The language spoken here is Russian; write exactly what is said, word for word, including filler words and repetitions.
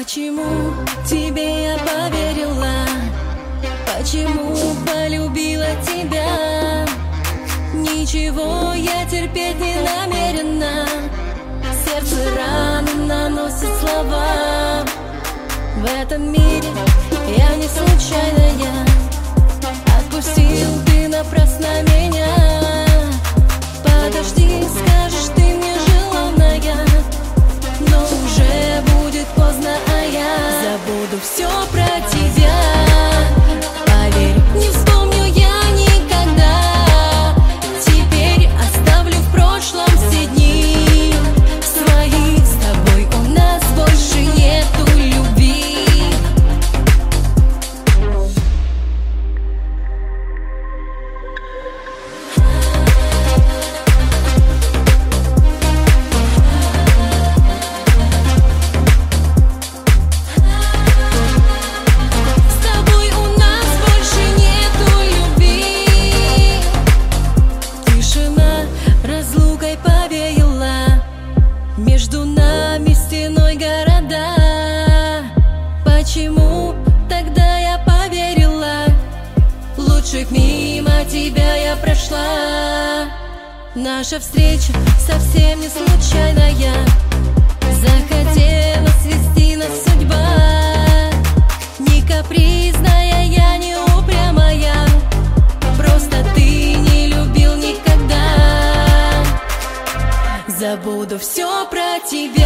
Почему тебе я поверила? Почему полюбила тебя? Ничего я терпеть не намерена. Сердце раны наносит слова. В этом мире я не случайная. Отпустил ты напрасно меня. Подожди, скажешь ты мне желанная, но уже будет поздно, а я забуду все про тебя. Поверь, не вспомню я никогда. Теперь оставлю в прошлом все дни свои. С тобой у нас больше нету любви. Между нами стеной города. Почему тогда я поверила? Лучше б мимо тебя я прошла. Наша встреча совсем не случайная. Захотела свести нас судьба. Не капризная я, не упрямая. Просто ты не любил никогда. Забуду все про тебя.